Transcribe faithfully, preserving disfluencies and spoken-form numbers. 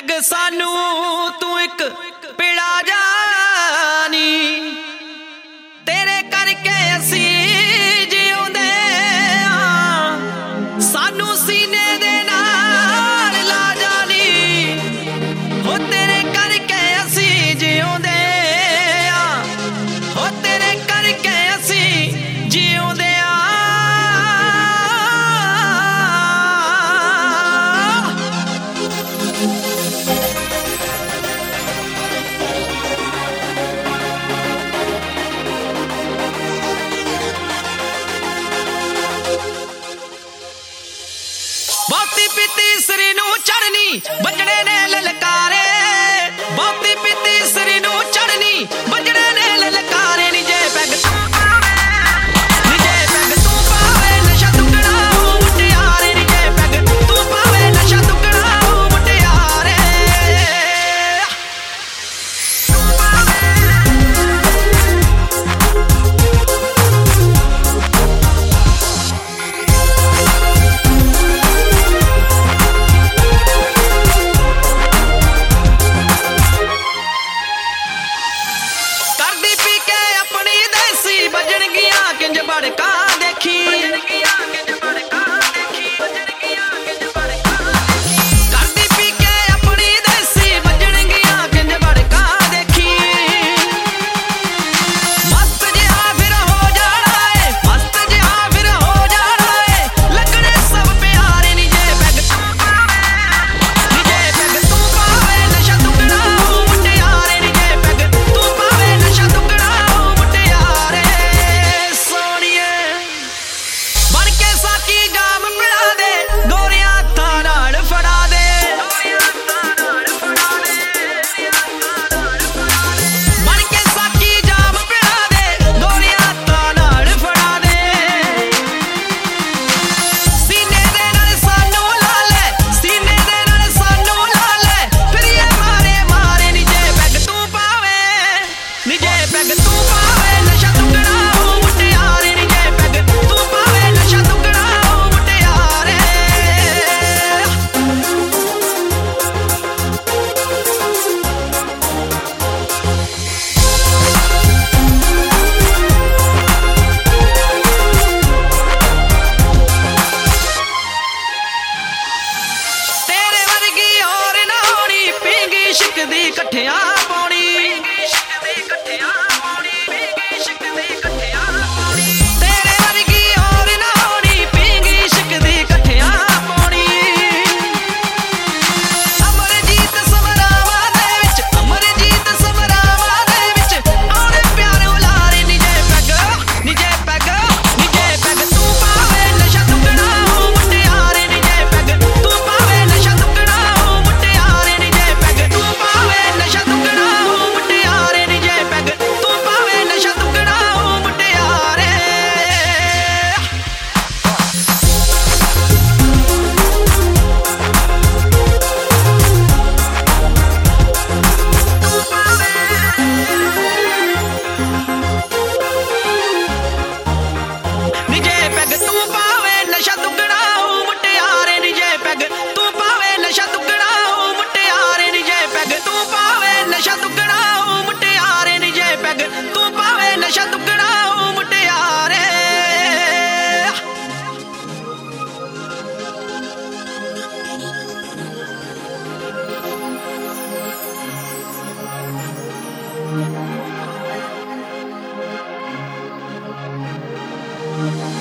Peg सानू तू एक पिड़ा जानी तेरे करके असी जिउंदे आ सानू सीने दे नाल ला जानी हो तेरे करके असी जिउंदे आ हो तेरे करके असी जिउंदे आ बहुती पीती सरी नू चढ़नी बजड़े ने ललकारे बहुती पीती सरी नू चढ़नी बजड़े ने ललकारे नी जे पैग नी जे पैग तू पावे नशा दुगना मुटियारे नी जे पैग तू पावे नशा दुगना मुटियारे बड़का देखी करदी पी के अपनी देसी बजन गया किंज बड़का देखी मस्त जिहा फिर हो जाना है मस्त जिहा फिर हो जाना है लगने सब प्यारे नी जे पैग नी जे पैग तू पावे नशा दुगना मुटियारे नी जे पैग तू पावे नशा दुगना मुटियारे बन के साकी जाम पिड़ा दे गोरियां हत्थां नाल फड़ा दे बन के साकी जाम पिड़ा दे गोरियां हत्थां नाल फड़ा दे सीने दे नाल सानू ला ले सीने दे नाल सानू ला ले फिर ये मारे मारे नी जे पैग तू पावे नी जे पैग तू पावे नशा दुगना मुटियारे नी जे पैग तू पावे नशा दुगना मुटियारे तेरे वर्गी और ना होनी पींगी शिकदी कट्ठियां पाउणी तेरे वर्गी और ना होनी पींगी शिकदी कट्ठियां पाउणी अमरजीत समरावा दे विच अमरजीत समरावा दे विच आउणे प्यार उलारे नी जे पैग नी जे पैग नी जे पैग तू पावे नशा दुगना मुटियारे नी जे पैग तू पावे नशा दुगना मुटियारे नी जे पैग तू पावे नशा दुगना मुटियारे नी जे पैग तू पावे नशा दुगना मुटियारे नी जे पैग तू पावे नशा दुगना मुटियारे नी जे पैग तू पावे नशा दुगना मुटियारे नी जे पैग तू पावे नशा दुगना मुटियारे नी जे पैग तू पावे नशा दुगना मुटियारे Thank you.